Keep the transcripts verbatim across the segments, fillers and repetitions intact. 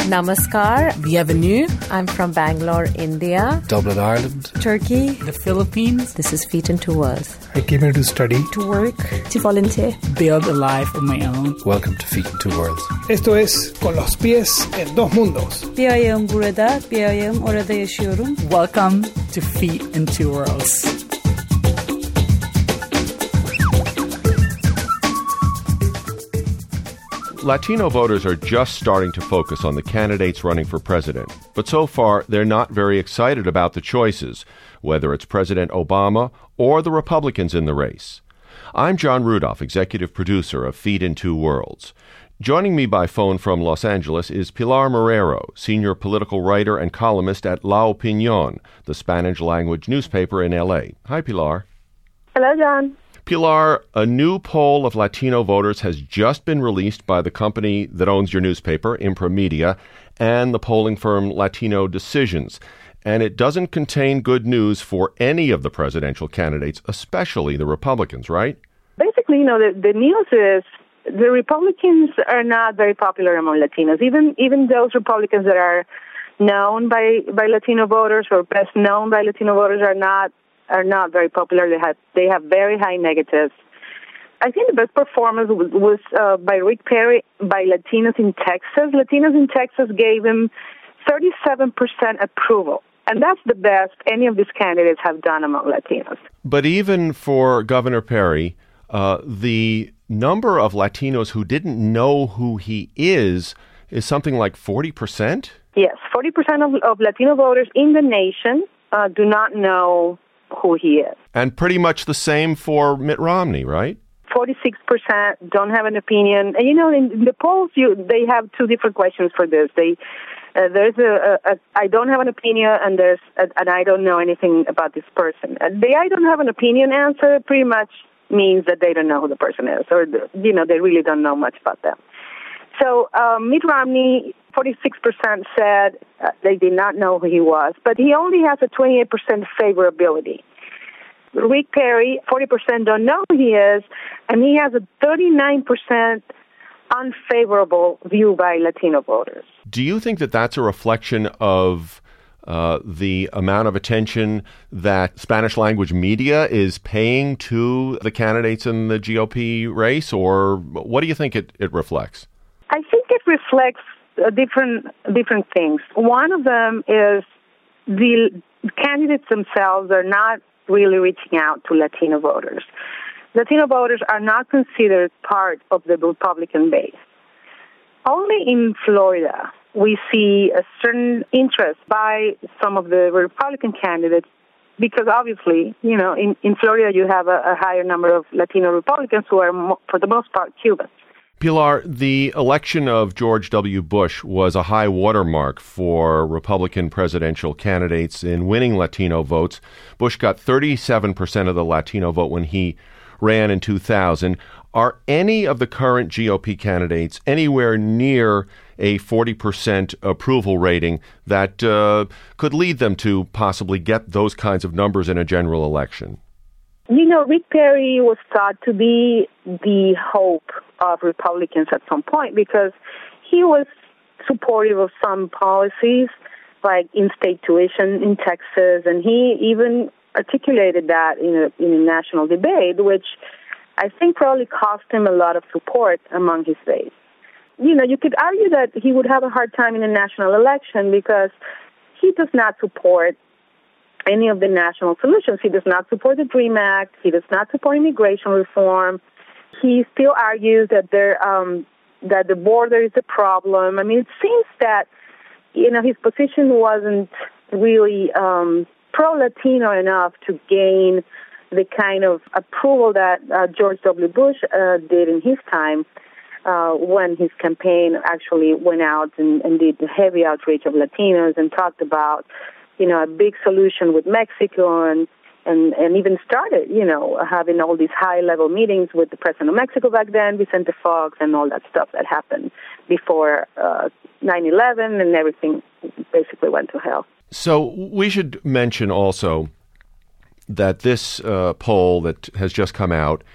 Namaskar. Bienvenue. I'm from Bangalore, India. Dublin, Ireland. Turkey. The Philippines. This is Feet in Two Worlds. I came here to study. To work. To volunteer. Build a life of my own. Welcome to Feet in Two Worlds. Esto es Con los pies en dos mundos. Bir ayağım burada, bir ayağım orada yaşıyorum. Welcome to Feet in Two Worlds. Latino voters are just starting to focus on the candidates running for president. But so far, they're not very excited about the choices, whether it's President Obama or the Republicans in the race. I'm John Rudolph, executive producer of Feet in Two Worlds. Joining me by phone from Los Angeles is Pilar Marrero, senior political writer and columnist at La Opinión, the Spanish-language newspaper in L A. Hi, Pilar. Hello, John. Pilar, a new poll of Latino voters has just been released by the company that owns your newspaper, Imprimedia, and the polling firm Latino Decisions. And it doesn't contain good news for any of the presidential candidates, especially the Republicans, right? Basically, you know, the, the news is the Republicans are not very popular among Latinos. Even even those Republicans that are known by, by Latino voters or best known by Latino voters are not are not very popular. They have they have very high negatives. I think the best performance was, was uh, by Rick Perry by Latinos in Texas. Latinos in Texas gave him thirty-seven percent approval, and that's the best any of these candidates have done among Latinos. But even for Governor Perry, uh, the number of Latinos who didn't know who he is is something like forty percent? Yes, forty percent of, of Latino voters in the nation uh, do not know who he is. And pretty much the same for Mitt Romney, right? forty-six percent don't have an opinion. And, you know, in, in the polls, you, they have two different questions for this. They uh, There's a, a, a I don't have an opinion, and there's a, and I don't know anything about this person. Uh, the I don't have an opinion answer pretty much means that they don't know who the person is, or, you know, they really don't know much about them. So um, Mitt Romney, forty-six percent said uh, they did not know who he was, but he only has a twenty-eight percent favorability. Rick Perry, forty percent don't know who he is, and he has a thirty-nine percent unfavorable view by Latino voters. Do you think that that's a reflection of uh, the amount of attention that Spanish-language media is paying to the candidates in the G O P race, or what do you think it, it reflects? I think it reflects uh, different different things. One of them is the candidates themselves are not really reaching out to Latino voters. Latino voters are not considered part of the Republican base. Only in Florida we see a certain interest by some of the Republican candidates because obviously, you know, in, in Florida you have a, a higher number of Latino Republicans who are, mo- for the most part, Cubans. Pilar, the election of George W. Bush was a high watermark for Republican presidential candidates in winning Latino votes. Bush got thirty-seven percent of the Latino vote when he ran in two thousand. Are any of the current G O P candidates anywhere near a forty percent approval rating that uh, could lead them to possibly get those kinds of numbers in a general election? You know, Rick Perry was thought to be the hope of Republicans at some point because he was supportive of some policies like in-state tuition in Texas, and he even articulated that in a, in a national debate, which I think probably cost him a lot of support among his base. You know, you could argue that he would have a hard time in a national election because he does not support any of the national solutions. He does not support the DREAM Act. He does not support immigration reform. He still argues that there um, that the border is a problem. I mean, it seems that, you know, his position wasn't really um, pro-Latino enough to gain the kind of approval that uh, George W. Bush uh, did in his time uh, when his campaign actually went out and, and did the heavy outreach of Latinos and talked about, you know, a big solution with Mexico and, and, and even started, you know, having all these high-level meetings with the president of Mexico back then, Vicente Fox, and all that stuff that happened before uh, nine eleven, and everything basically went to hell. So we should mention also that this uh, poll that has just come out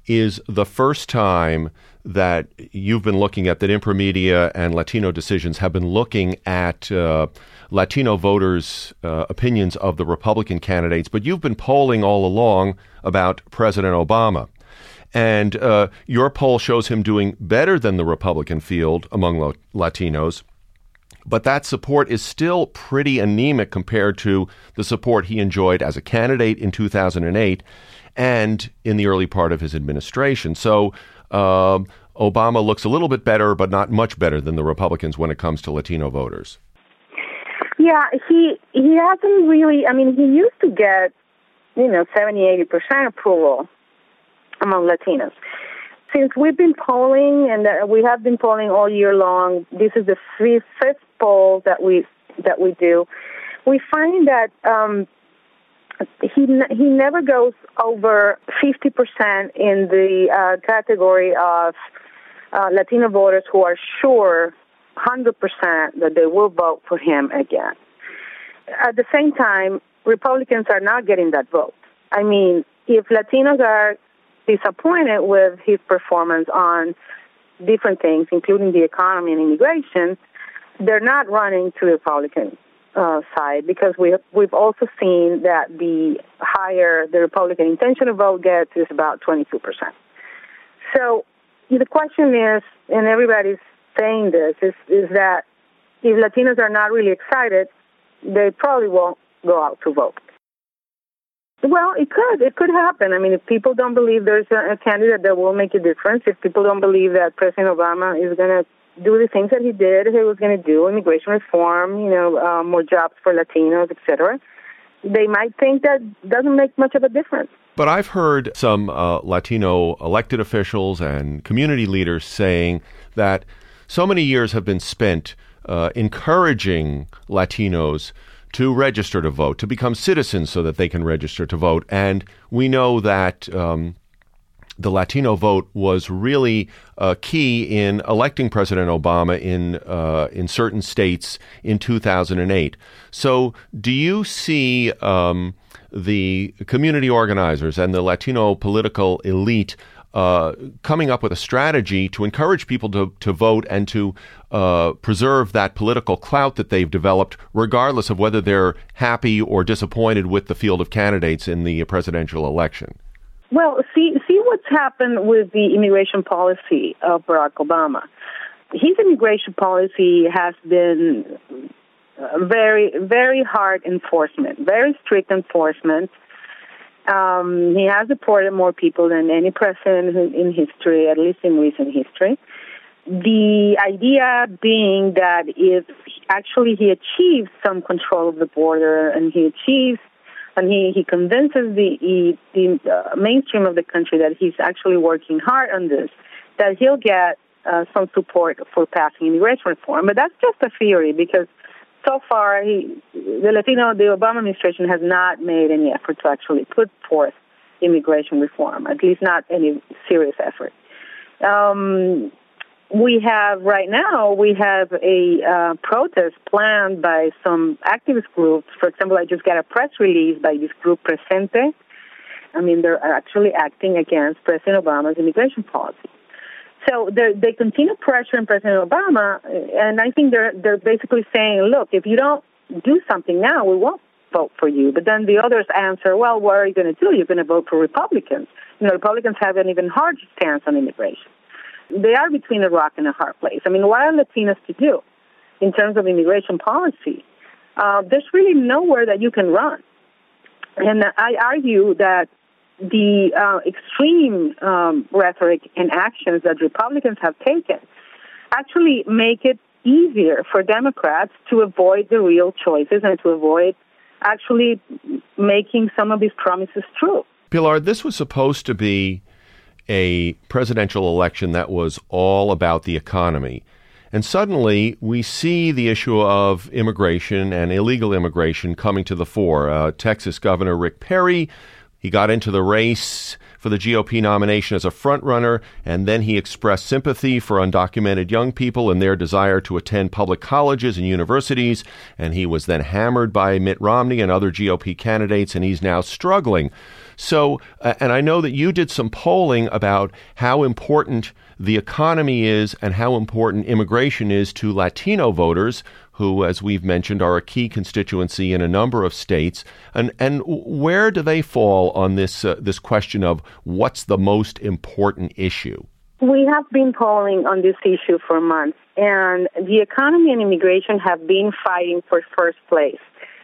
is the first time that you've been looking at, that Impromedia and Latino Decisions have been looking at uh, Latino voters' uh, opinions of the Republican candidates, but you've been polling all along about President Obama. And uh, your poll shows him doing better than the Republican field among lo- Latinos, but that support is still pretty anemic compared to the support he enjoyed as a candidate in two thousand eight and in the early part of his administration. So uh, Obama looks a little bit better, but not much better than the Republicans when it comes to Latino voters. Yeah, he he hasn't really, I mean, he used to get, you know, seventy, eighty percent approval among Latinos. Since we've been polling, and uh, we have been polling all year long, this is the fifth, fifth poll that we that we do, we find that um, he he never goes over fifty percent in the uh, category of uh, Latino voters who are sure one hundred percent that they will vote for him again. At the same time, Republicans are not getting that vote. I mean, if Latinos are disappointed with his performance on different things, including the economy and immigration, they're not running to the Republican uh, side, because we have, we've also seen that the higher the Republican intention to vote gets is about twenty-two percent. So the question is, and everybody's saying this, is, is that if Latinos are not really excited, they probably won't go out to vote. Well, it could. It could happen. I mean, if people don't believe there's a, a candidate that will make a difference, if people don't believe that President Obama is going to do the things that he did, he was going to do, immigration reform, you know, uh, more jobs for Latinos, et cetera, they might think that doesn't make much of a difference. But I've heard some uh, Latino elected officials and community leaders saying that so many years have been spent uh, encouraging Latinos to register to vote, to become citizens so that they can register to vote. And we know that um, the Latino vote was really uh, key in electing President Obama in uh, in certain states in two thousand eight. So do you see um, the community organizers and the Latino political elite Uh, coming up with a strategy to encourage people to, to vote and to uh, preserve that political clout that they've developed, regardless of whether they're happy or disappointed with the field of candidates in the presidential election? Well, see, see what's happened with the immigration policy of Barack Obama. His immigration policy has been very, very hard enforcement, very strict enforcement. Um, he has deported more people than any president in history, at least in recent history. The idea being that if actually he achieves some control of the border and he achieves and he, he convinces the, the, the uh, mainstream of the country that he's actually working hard on this, that he'll get uh, some support for passing immigration reform. But that's just a theory, because so far, he, the Latino, the Obama administration has not made any effort to actually put forth immigration reform, at least not any serious effort. Um, we have, right now, we have a uh, protest planned by some activist groups. For example, I just got a press release by this group, Presente. I mean, they're actually acting against President Obama's immigration policy. So they continue pressuring President Obama, and I think they're they're basically saying, look, if you don't do something now, we won't vote for you. But then the others answer, well, what are you going to do? You're going to vote for Republicans. You know, Republicans have an even harder stance on immigration. They are between a rock and a hard place. I mean, what are Latinos to do in terms of immigration policy? Uh, there's really nowhere that you can run. And I argue that the uh, extreme um, rhetoric and actions that Republicans have taken actually make it easier for Democrats to avoid the real choices and to avoid actually making some of these promises true. Pilar, this was supposed to be a presidential election that was all about the economy. And suddenly we see the issue of immigration and illegal immigration coming to the fore. Uh, Texas Governor Rick Perry, he got into the race for the G O P nomination as a frontrunner, and then he expressed sympathy for undocumented young people and their desire to attend public colleges and universities, and he was then hammered by Mitt Romney and other G O P candidates, and he's now struggling. So, uh, and I know that you did some polling about how important the economy is and how important immigration is to Latino voters, who, as we've mentioned, are a key constituency in a number of states. And and where do they fall on this uh, this question of what's the most important issue? We have been polling on this issue for months, and the economy and immigration have been fighting for first place.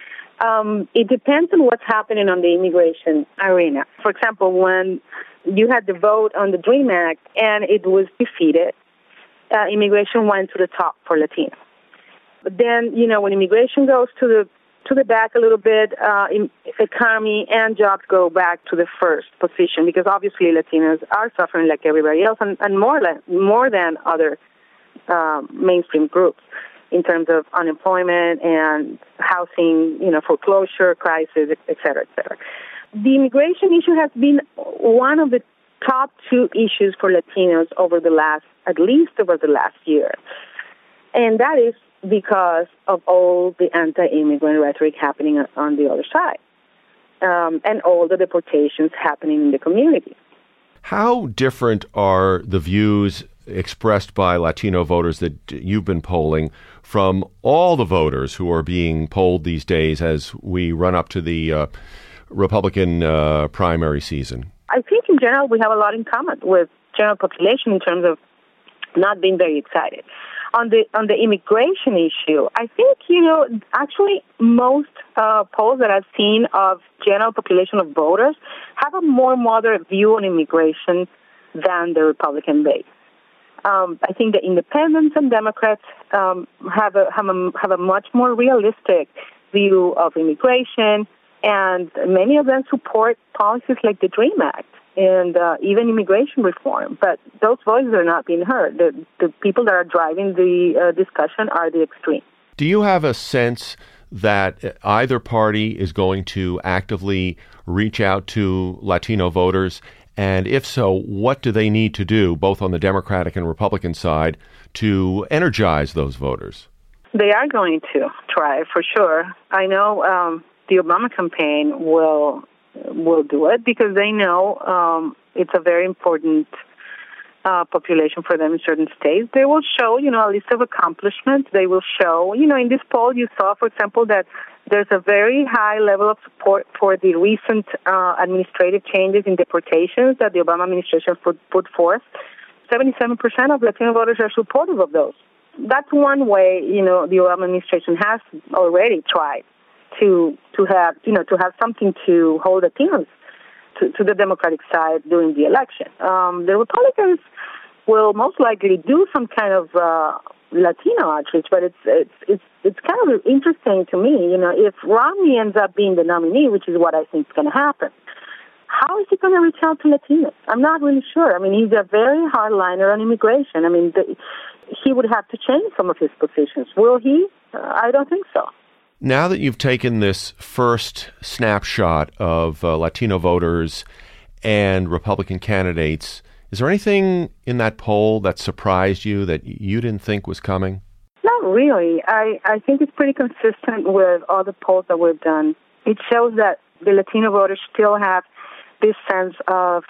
Um, it depends on what's happening on the immigration arena. For example, when you had the vote on the DREAM Act and it was defeated, uh, immigration went to the top for Latinos. But then, you know, when immigration goes to the to the back a little bit, uh, in, economy and jobs go back to the first position, because obviously Latinos are suffering like everybody else, and, and more than more than other uh, mainstream groups in terms of unemployment and housing, you know, foreclosure crisis, et cetera, et cetera. The immigration issue has been one of the top two issues for Latinos over the last, at least over the last year. And that is because of all the anti-immigrant rhetoric happening on the other side, um, and all the deportations happening in the community. How different are the views expressed by Latino voters that you've been polling from all the voters who are being polled these days as we run up to the uh, Republican uh, primary season? I think in general we have a lot in common with general population in terms of not being very excited. On the on the immigration issue, I think, you know, actually most uh, polls that I've seen of general population of voters have a more moderate view on immigration than the Republican base. Um, I think the independents and Democrats um, have a have a have a much more realistic view of immigration, and many of them support policies like the DREAM Act and uh, even immigration reform. But those voices are not being heard. The, the people that are driving the uh, discussion are the extreme. Do you have a sense that either party is going to actively reach out to Latino voters? And if so, what do they need to do, both on the Democratic and Republican side, to energize those voters? They are going to try, for sure. I know um, the Obama campaign will will do it because they know um, it's a very important uh, population for them in certain states. They will show, you know, a list of accomplishments. They will show, you know, in this poll you saw, for example, that there's a very high level of support for the recent uh, administrative changes in deportations that the Obama administration put, put forth. seventy-seven percent of Latino voters are supportive of those. That's one way, you know, the Obama administration has already tried to to have, you know, to have something to hold Latinos to, to the Democratic side during the election. Um, the Republicans will most likely do some kind of uh, Latino outreach, but it's it's it's it's kind of interesting to me. You know, if Romney ends up being the nominee, which is what I think is going to happen, how is he going to reach out to Latinos? I'm not really sure. I mean, he's a very hardliner on immigration. I mean, the, he would have to change some of his positions. Will he? Uh, I don't think so. Now that you've taken this first snapshot of uh, Latino voters and Republican candidates, is there anything in that poll that surprised you that you didn't think was coming? Not really. I, I think it's pretty consistent with all the polls that we've done. It shows that the Latino voters still have this sense of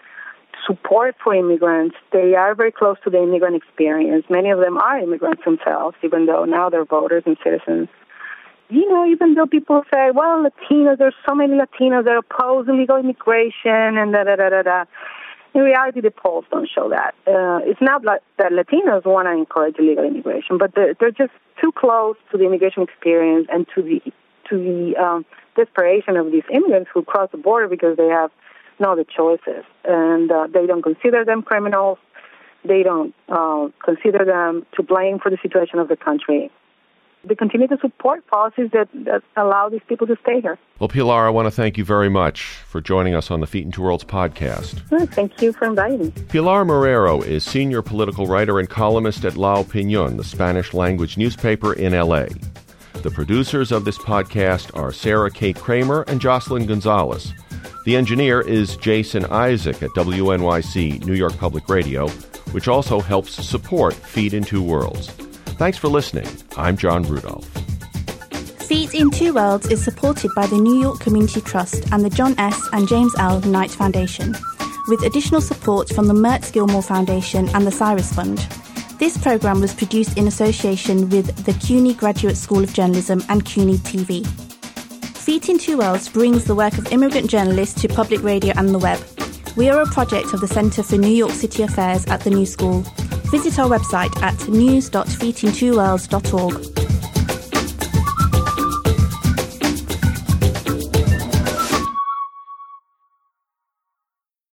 support for immigrants. They are very close to the immigrant experience. Many of them are immigrants themselves, even though now they're voters and citizens. You know, even though people say, well, Latinos, there's so many Latinos that oppose illegal immigration and da-da-da-da-da. In reality, the polls don't show that. Uh, it's not like that Latinos want to encourage illegal immigration, but they're, they're just too close to the immigration experience and to the to the um, desperation of these immigrants who cross the border because they have no other choices. And uh, they don't consider them criminals. They don't uh, consider them to blame for the situation of the country. They continue to support policies that, that allow these people to stay here. Well, Pilar, I want to thank you very much for joining us on the Feet in Two Worlds podcast. Well, thank you for inviting me. Pilar Marrero is senior political writer and columnist at La Opinión, the Spanish-language newspaper in L A. The producers of this podcast are Sarah Kate Kramer and Jocelyn Gonzalez. The engineer is Jason Isaac at W N Y C, New York Public Radio, which also helps support Feet in Two Worlds. Thanks for listening. I'm John Rudolph. Feet in Two Worlds is supported by the New York Community Trust and the John S. and James L. Knight Foundation, with additional support from the Mertz Gilmore Foundation and the Cyrus Fund. This programme was produced in association with the CUNY Graduate School of Journalism and CUNY T V. Feet in Two Worlds brings the work of immigrant journalists to public radio and the web. We are a project of the Centre for New York City Affairs at the New School. Visit our website at news dot feet in two worlds dot org.